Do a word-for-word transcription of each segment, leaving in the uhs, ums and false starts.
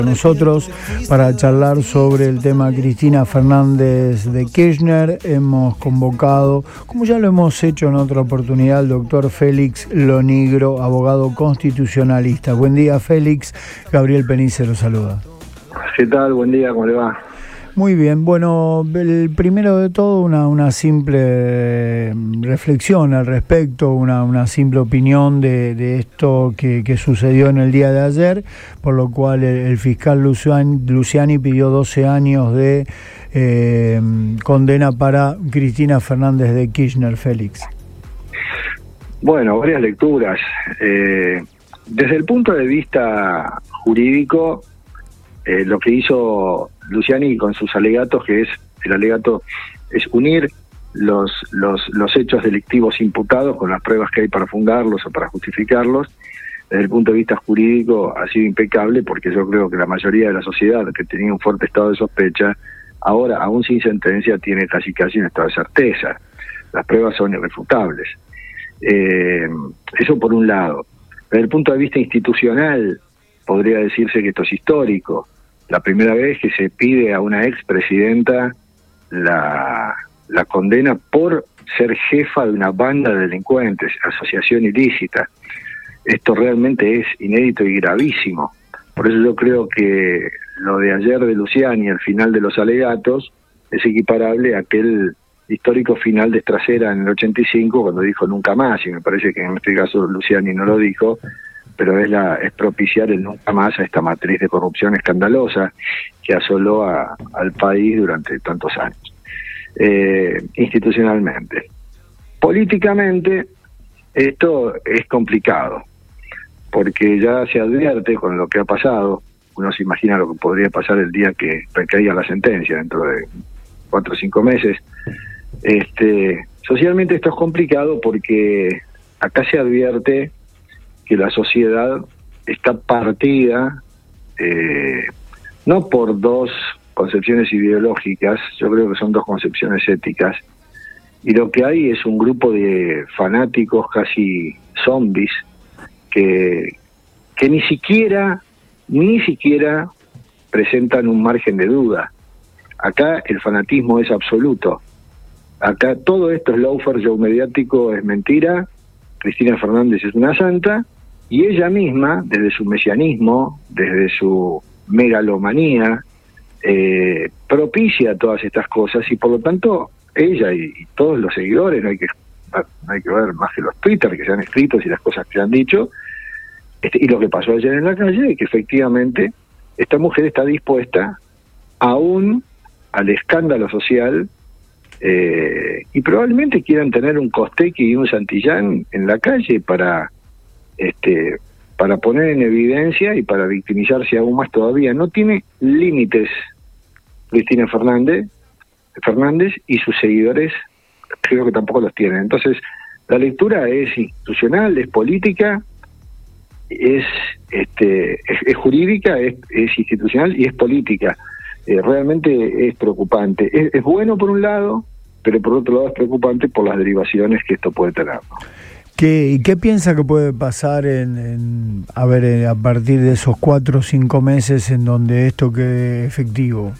Nosotros para charlar sobre el tema Cristina Fernández de Kirchner hemos convocado, como ya lo hemos hecho en otra oportunidad, al doctor Félix Lonigro, abogado constitucionalista. Buen día, Félix. Gabriel Penice lo saluda. ¿Qué tal? Buen día, ¿cómo le va? Muy bien, bueno, el primero de todo una, una simple reflexión al respecto, una, una simple opinión de, de esto que, que sucedió en el día de ayer, por lo cual el, el fiscal Luciani, Luciani pidió doce años de eh, condena para Cristina Fernández de Kirchner. Félix. Bueno, varias lecturas. Eh, desde el punto de vista jurídico, eh, lo que hizo Luciani con sus alegatos, que es el alegato es unir los los los hechos delictivos imputados con las pruebas que hay para fundarlos o para justificarlos. Desde el punto de vista jurídico ha sido impecable, porque yo creo que la mayoría de la sociedad que tenía un fuerte estado de sospecha, ahora aún sin sentencia tiene casi casi un estado de certeza. Las pruebas son irrefutables. Eh, eso por un lado. Desde el punto de vista institucional, podría decirse que esto es histórico. La primera vez que se pide a una expresidenta la, la condena por ser jefa de una banda de delincuentes, asociación ilícita. Esto realmente es inédito y gravísimo. Por eso yo creo que lo de ayer de Luciani, al final de los alegatos, es equiparable a aquel histórico final de Estrasera en el ochenta y cinco, cuando dijo nunca más, y me parece que en este caso Luciani no lo dijo, pero es, la, es propiciar el nunca más a esta matriz de corrupción escandalosa que asoló a, al país durante tantos años, eh, institucionalmente. Políticamente, esto es complicado, porque ya se advierte con lo que ha pasado. Uno se imagina lo que podría pasar el día que recaiga la sentencia, dentro de cuatro o cinco meses. Este, socialmente esto es complicado porque acá se advierte que la sociedad está partida eh, no por dos concepciones ideológicas, yo creo que son dos concepciones éticas, y lo que hay es un grupo de fanáticos casi zombies que, que ni siquiera, ni siquiera presentan un margen de duda. Acá el fanatismo es absoluto. Acá todo esto es lawfare, show mediático, es mentira. Cristina Fernández es una santa, y ella misma, desde su mesianismo, desde su megalomanía, eh, propicia todas estas cosas, y por lo tanto ella y, y todos los seguidores, no hay que no hay que ver más que los Twitter que se han escrito y las cosas que se han dicho, este, y lo que pasó ayer en la calle, es que efectivamente esta mujer está dispuesta aún al escándalo social, eh, y probablemente quieran tener un Costequi y un Santillán en la calle para este para poner en evidencia y para victimizarse aún más todavía. No tiene límites Cristina Fernández Fernández y sus seguidores creo que tampoco los tienen. Entonces la lectura es institucional, es política, es este es, es jurídica, es, es institucional y es política. Eh, realmente es preocupante. Es, es bueno por un lado, pero por otro lado es preocupante por las derivaciones que esto puede tener, ¿no? ¿Qué, ¿Y qué piensa que puede pasar en, en a ver eh, a partir de esos cuatro o cinco meses en donde esto quede efectivo?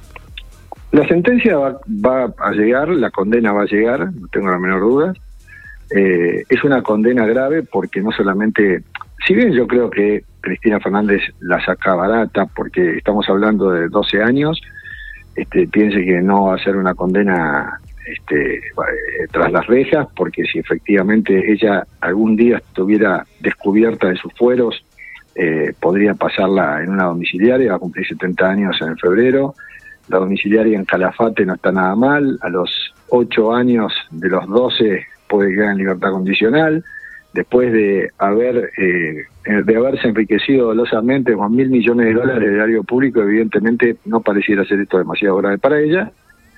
La sentencia va, va a llegar, la condena va a llegar, no tengo la menor duda. Eh, es una condena grave porque no solamente, si bien yo creo que Cristina Fernández la saca barata, porque estamos hablando de doce años, este, piense que no va a ser una condena este, eh, tras las rejas, porque si efectivamente ella algún día estuviera descubierta de sus fueros, eh, podría pasarla en una domiciliaria, va a cumplir setenta años en febrero. La domiciliaria en Calafate no está nada mal, a los ocho años de los doce puede quedar en libertad condicional, después de haber eh, de haberse enriquecido dolosamente con mil millones de dólares de erario público. Evidentemente no pareciera ser esto demasiado grave para ella,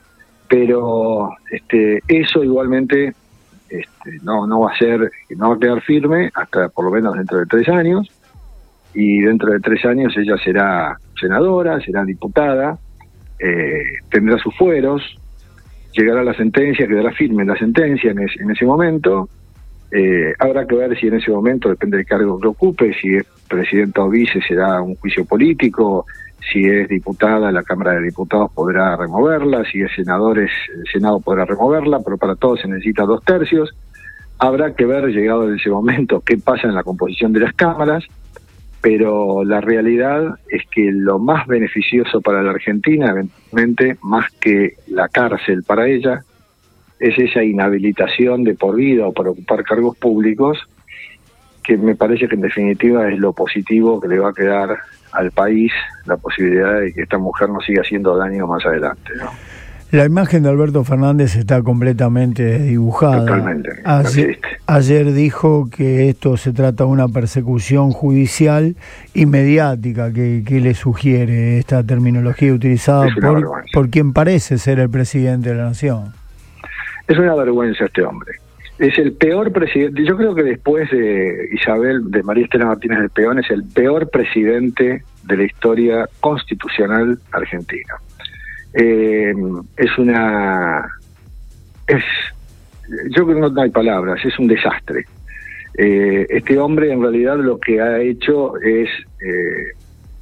pero este eso igualmente este, no no va a ser, no va a quedar firme hasta por lo menos dentro de tres años, y dentro de tres años ella será senadora, será diputada, eh, tendrá sus fueros, llegará la sentencia, quedará firme la sentencia en, es, en ese momento, Eh, habrá que ver si en ese momento, depende del cargo que ocupe, si es presidenta o vice será un juicio político, si es diputada la Cámara de Diputados podrá removerla, si es senador el Senado podrá removerla, pero para todo se necesita dos tercios. Habrá que ver, llegado en ese momento, qué pasa en la composición de las cámaras, pero la realidad es que lo más beneficioso para la Argentina, eventualmente, más que la cárcel para ella, es esa inhabilitación de por vida o para ocupar cargos públicos, que me parece que en definitiva es lo positivo que le va a quedar al país, la posibilidad de que esta mujer no siga haciendo daño más adelante, ¿no? La imagen de Alberto Fernández está completamente desdibujada. Totalmente. Ayer, ayer dijo que esto se trata de una persecución judicial y mediática. ¿Qué, qué le sugiere esta terminología utilizada por, por quien parece ser el presidente de la Nación? Es una vergüenza este hombre. Es el peor presidente. Yo creo que después de Isabel, de María Estela Martínez del Peón, es el peor presidente de la historia constitucional argentina. Eh, es una... es yo creo que no hay palabras, es un desastre. Eh, este hombre en realidad lo que ha hecho es... Eh,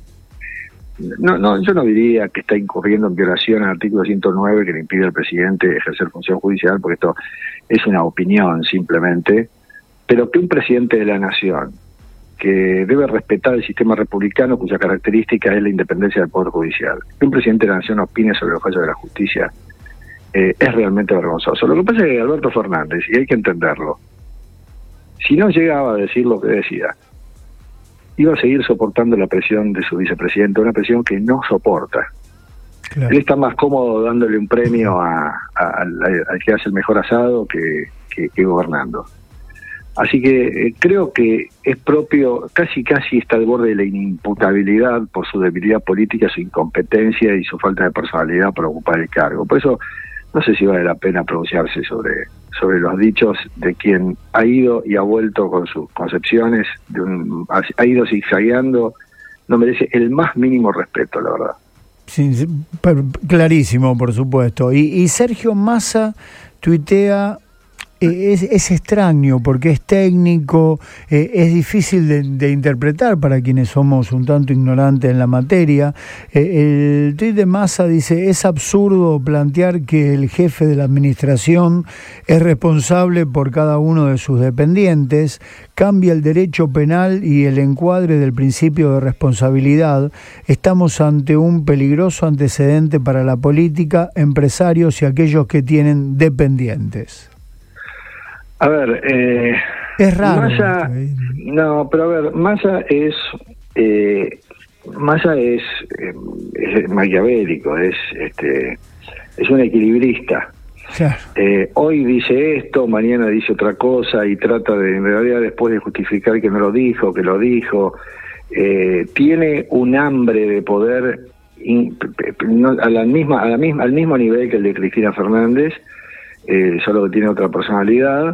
No, no, yo no diría que está incurriendo en violación al artículo ciento nueve que le impide al presidente ejercer función judicial, porque esto es una opinión simplemente, pero que un presidente de la nación, que debe respetar el sistema republicano cuya característica es la independencia del Poder Judicial, que un presidente de la nación opine sobre los fallos de la justicia, eh, es realmente vergonzoso. Lo que pasa es que Alberto Fernández, y hay que entenderlo, si no llegaba a decir lo que decía, iba a seguir soportando la presión de su vicepresidente, una presión que no soporta. Claro. Él está más cómodo dándole un premio a, a, a, al que hace el mejor asado que, que, que gobernando. Así que eh, creo que es propio, casi casi está al borde de la inimputabilidad por su debilidad política, su incompetencia y su falta de personalidad para ocupar el cargo. Por eso no sé si vale la pena pronunciarse sobre, sobre los dichos de quien ha ido y ha vuelto con sus concepciones, de un, ha ido zigzagueando, no merece el más mínimo respeto, la verdad. Sí, clarísimo, por supuesto. Y, y Sergio Massa tuitea... Es, es extraño porque es técnico, eh, es difícil de, de interpretar para quienes somos un tanto ignorantes en la materia. Eh, el tuit de Massa dice: es absurdo plantear que el jefe de la administración es responsable por cada uno de sus dependientes, cambia el derecho penal y el encuadre del principio de responsabilidad. Estamos ante un peligroso antecedente para la política, empresarios y aquellos que tienen dependientes. A ver, eh, es raro. Massa, no, pero a ver, Massa es, eh, Massa es, eh, es maquiavélico, es, este, es un equilibrista. Claro. Eh, hoy dice esto, mañana dice otra cosa y trata de, en realidad, después de justificar que no lo dijo, que lo dijo. Eh, tiene un hambre de poder in, no, a la misma, a la misma, al mismo nivel que el de Cristina Fernández, eh, solo que tiene otra personalidad.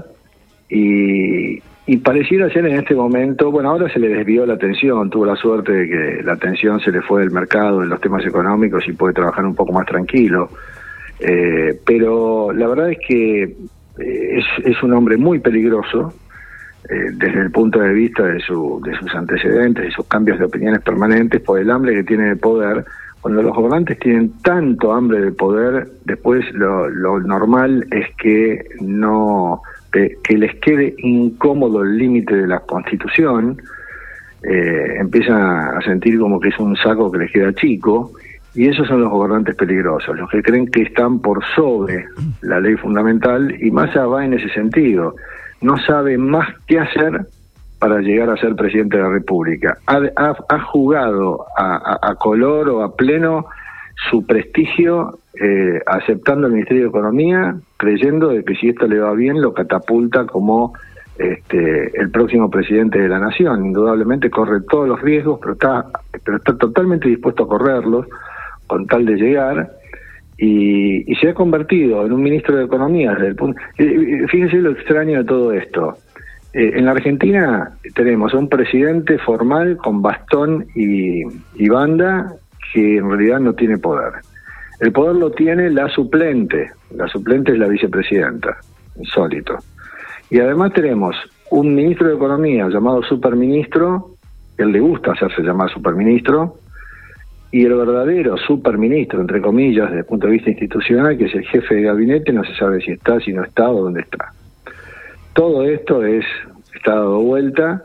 Y, y pareciera ser en este momento, bueno, ahora se le desvió la atención, tuvo la suerte de que la atención se le fue del mercado en los temas económicos y puede trabajar un poco más tranquilo, eh, pero la verdad es que eh, es, es un hombre muy peligroso eh, desde el punto de vista de, su, de sus antecedentes, de sus cambios de opiniones permanentes, por el hambre que tiene de poder. Cuando los gobernantes tienen tanto hambre de poder, después lo, lo normal es que no... que les quede incómodo el límite de la Constitución, eh, empiezan a sentir como que es un saco que les queda chico, y esos son los gobernantes peligrosos, los que creen que están por sobre la ley fundamental, y Massa va en ese sentido. No sabe más qué hacer para llegar a ser presidente de la República. Ha, ha, ha jugado a, a, a color o a pleno su prestigio, eh, aceptando el Ministerio de Economía, creyendo de que si esto le va bien lo catapulta como este, el próximo presidente de la nación. Indudablemente corre todos los riesgos, pero está, pero está totalmente dispuesto a correrlos con tal de llegar, y, y se ha convertido en un ministro de Economía desde el punto. Eh, fíjense lo extraño de todo esto. Eh, en la Argentina tenemos a un presidente formal con bastón y, y banda, que en realidad no tiene poder. El poder lo tiene la suplente, la suplente es la vicepresidenta, insólito. Y además tenemos un ministro de Economía llamado superministro, él le gusta hacerse llamar superministro, y el verdadero superministro, entre comillas, desde el punto de vista institucional, que es el jefe de gabinete, no se sabe si está, si no está o dónde está. Todo esto es está dado vuelta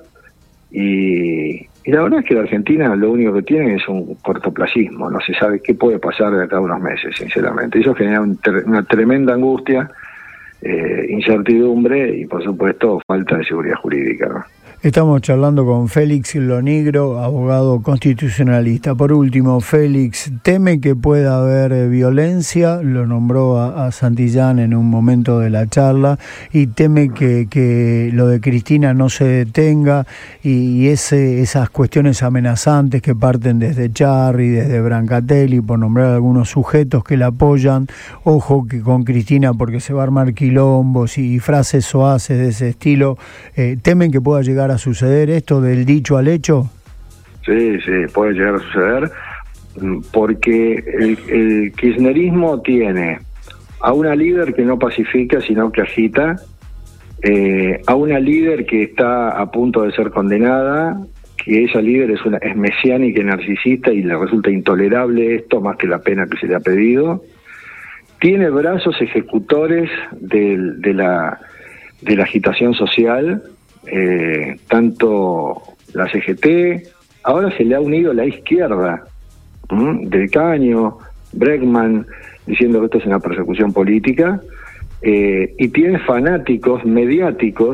y, y la verdad es que la Argentina lo único que tiene es un cortoplacismo, no se sabe qué puede pasar de acá a unos meses, sinceramente. Eso genera un tre- una tremenda angustia, eh, incertidumbre y, por supuesto, falta de seguridad jurídica, ¿no? Estamos charlando con Félix Lonigro, abogado constitucionalista. Por último, Félix, ¿teme que pueda haber violencia? Lo nombró a, a Santillán en un momento de la charla, y teme que, que lo de Cristina no se detenga y, y ese, esas cuestiones amenazantes que parten desde Charri, desde Brancatelli, por nombrar algunos sujetos que la apoyan. Ojo que con Cristina, porque se va a armar quilombos y, y frases soaces de ese estilo. Eh, ¿Temen que pueda llegar a suceder esto del dicho al hecho? Sí, sí, puede llegar a suceder, porque el, el kirchnerismo tiene a una líder que no pacifica, sino que agita, eh, a una líder que está a punto de ser condenada, que esa líder es, una, es mesiánica y narcisista y le resulta intolerable esto más que la pena que se le ha pedido. Tiene brazos ejecutores de, de, la, de la agitación social, Eh, tanto la C G T, ahora se le ha unido la izquierda, ¿m? Del Caño, Bregman, diciendo que esto es una persecución política, eh, y tiene fanáticos mediáticos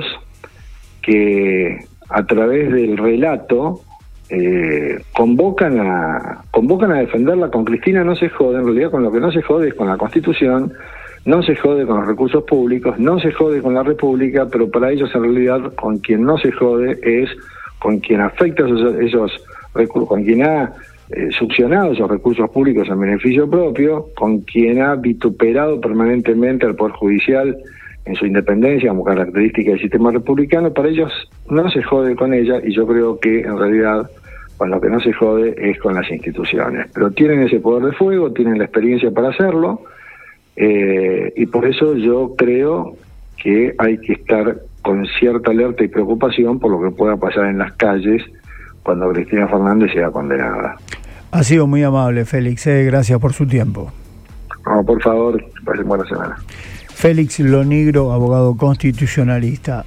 que a través del relato eh, convocan a convocan a defenderla. Con Cristina no se jode, en realidad con lo que no se jode es con la Constitución, no se jode con los recursos públicos, no se jode con la República, pero para ellos en realidad con quien no se jode es con quien afecta esos, esos recursos, con quien ha eh, succionado esos recursos públicos en beneficio propio, con quien ha vituperado permanentemente al Poder Judicial en su independencia como característica del sistema republicano. Para ellos no se jode con ella, y yo creo que en realidad con lo que no se jode es con las instituciones. Pero tienen ese poder de fuego, tienen la experiencia para hacerlo. Eh, y por eso yo creo que hay que estar con cierta alerta y preocupación por lo que pueda pasar en las calles cuando Cristina Fernández sea condenada. Ha sido muy amable, Félix, eh, gracias por su tiempo. No, por favor, que pasen buena semana. Félix Lonigro, abogado constitucionalista.